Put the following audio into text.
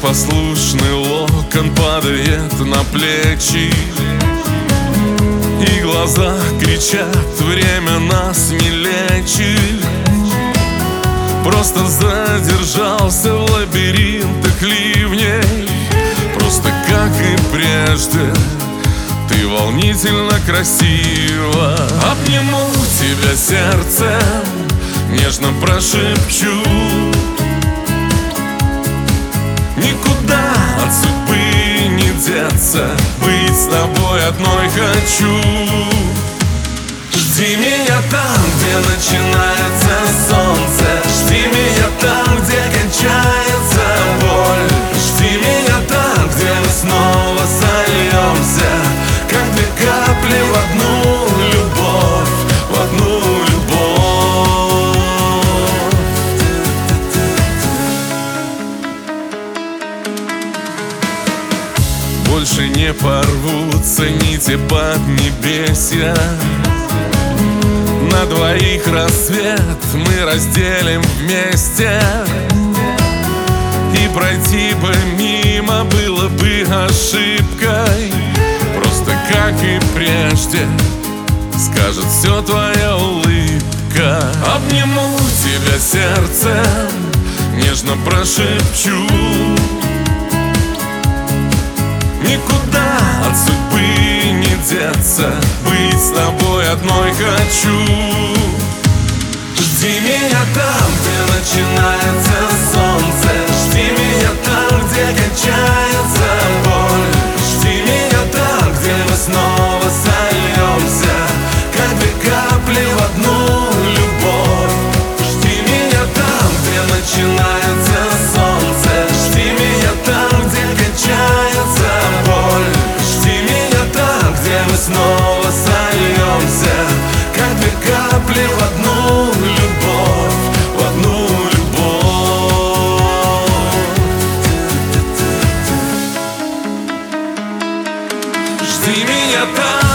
непослушный локон падает на плечи, и глаза кричат: время нас не лечит. Просто задержался в лабиринтах ливней. Просто как и прежде, ты волнительно красива. Обниму тебя сердцем, нежно прошепчу: никуда от судьбы не деться, быть с тобой одной хочу. Жди меня там, где начинается солнце, жди меня там, где кончается боль. Жди меня там, где мы снова сольемся, как две капли в одну любовь, в одну любовь. Больше не порвутся нити поднебесья. На двоих рассвет мы разделим вместе, и пройти бы мимо было бы ошибкой. Просто как и прежде скажет все твоя улыбка. Обниму тебя сердцем, нежно прошепчу: никуда от судьбы не деться, быть с тобой одной хочу. Жди меня там, где начинается солнце, жди меня там, где кончается боль. Жди меня там, где мы снова сольемся, как две капли в одну любовь. Жди меня там, где начинается солнце, жди меня там, где кончается боль. Жди меня там, где мы снова сольемся, как две капли в одну любовь, в одну любовь. Жди меня там.